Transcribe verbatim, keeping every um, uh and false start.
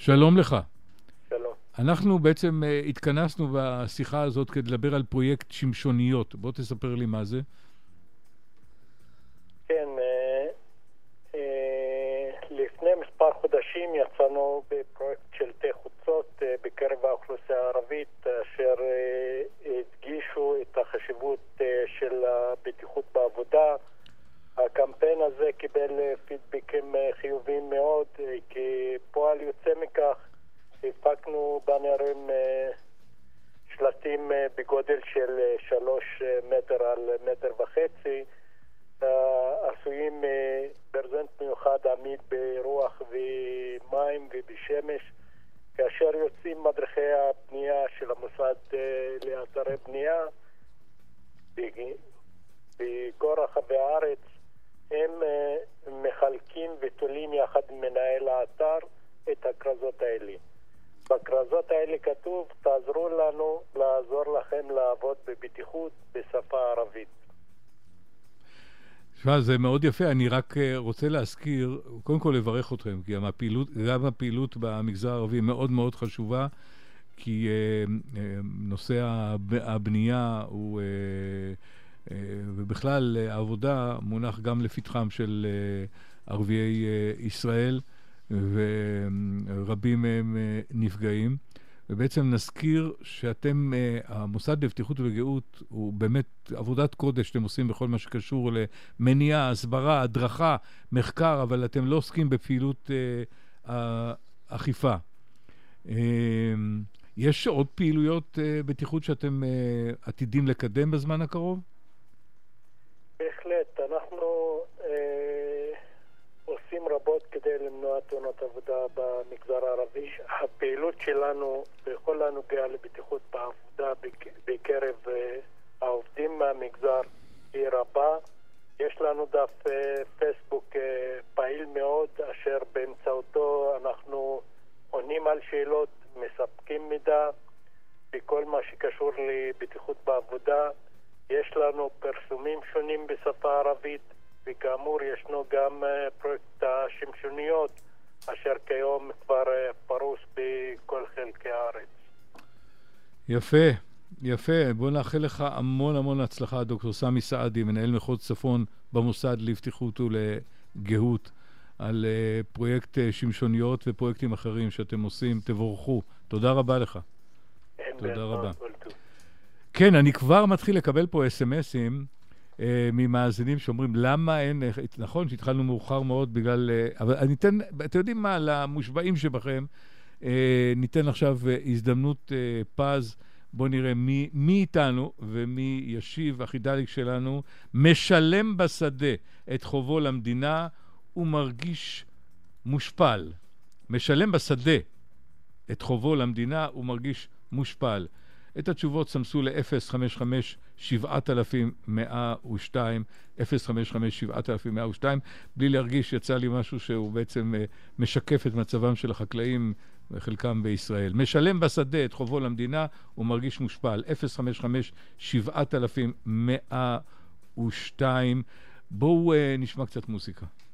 שלום לך. שלום. אנחנו בעצם uh, התכנסנו בשיחה הזאת כדי לדבר על פרויקט שמשוניות. בוא תספר לי מה זה. כן, אה, אה, לפני מספר חודשים יצאנו בפרויקט של תה חוצות אה, בקרב האוכלוסייה הערבית, אשר אה, הדגישו את החשיבות אה, של הבטיחות בעבודה. הקמפיין הזה קיבל אה, פידבקים אה, חיוביים מאוד, אה, כפועל יוצא מכך הפקנו בנרים אה, שלטים אה, בגודל של אה, שלוש אה, מטר על מטר וחצי, עשויים ברזנט מיוחד עמיד ברוח ומים ובשמש, כאשר יוצאים מדריכי הבנייה של המוסד לאתרי בנייה בכל רחבי הארץ, הם מחלקים ותולים יחד עם מנהל האתר את הכרזות האלה. בכרזות האלה כתוב: תעזרו לנו לעזור לכם לעבוד בבטיחות בשפה הערבית. תשמע, זה מאוד יפה. אני רק רוצה להזכיר, קודם כל לברך אתכם, כי הפעילות, גם הפעילות במגזר הערבי מאוד מאוד חשובה, כי אה, אה, נושא הבנייה הוא, אה, אה, ובכלל העבודה מונח גם לפתחם של אה, ערביי אה, ישראל, ורבים מהם אה, נפגעים. ובעצם נזכיר שאתם, המוסד לבטיחות וגאות, הוא באמת עבודת קודש שאתם עושים בכל מה שקשור למניעה, הסברה, הדרכה, מחקר, אבל אתם לא עוסקים בפעילות אה, אכיפה. אה, יש עוד פעילויות אה, בטיחות שאתם אה, עתידים לקדם בזמן הקרוב? בהחלט, אנחנו אה, עושים רבות כדי למנוע תאונות עבודה במגזר הערבי. הפעילות שלנו בכל הנוגע לבטיחות בעבודה בקרב uh, העובדים מהמגזר היא רבה. יש לנו דף uh, פייסבוק uh, פעיל מאוד, אשר באמצעותו אנחנו עונים על שאלות, מספקים מידע בכל מה שקשור לבטיחות בעבודה. יש לנו פרסומים שונים בשפה הערבית, וכאמור ישנו גם uh, פרויקט השמשוניות, אשר כיום כבר uh, פרוס בכל חלקי הארץ. יפה, יפה. בוא נאחל לך המון המון הצלחה, דוקטור סמי סעדי, מנהל מחוז צפון במוסד לבטיחות ולגהות, על uh, פרויקט uh, שמשוניות ופרויקטים אחרים שאתם עושים. תבורכו. תודה רבה לך. תודה רבה. כן, אני כבר מתחיל לקבל פה אס-אמסים Uh, ממאזינים שאומרים למה אין, נכון שהתחלנו מאוחר מאוד בגלל, uh, אבל אני אתן, אתם יודעים מה, למושבעים שבכם, uh, ניתן עכשיו uh, הזדמנות uh, פז. בואו נראה מי, מי איתנו ומי ישיב. החידליק שלנו: משלם בשדה את חובו למדינה ומרגיש מושפל. משלם בשדה את חובו למדינה ומרגיש מושפל. את התשובות סמסו ל-אפס חמש חמש שבע אלפים מאה ושתיים, אפס חמש חמש שבע אלפים מאה ושתיים. בלי להרגיש, יצא לי משהו שהוא בעצם משקף את מצבם של החקלאים, חלקם בישראל. משלם בשדה את חובו למדינה ומרגיש מושפל. אפס חמש חמש שבע אלפים מאה ושתיים. בואו נשמע קצת מוזיקה.